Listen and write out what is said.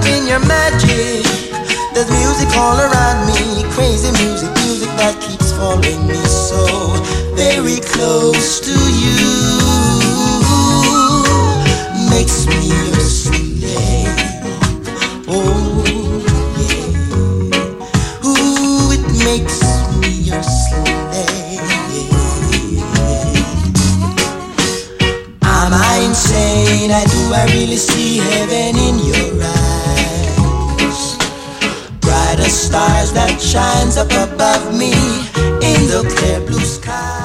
up in your magic. There's music all around me, crazy music, music that keeps following me so very close to you. Makes me your slave. Oh yeah. Ooh, it makes me your slave. Am I insane? Do I really see heaven in your eyes? Brighter stars that shines up above me in the clear blue sky.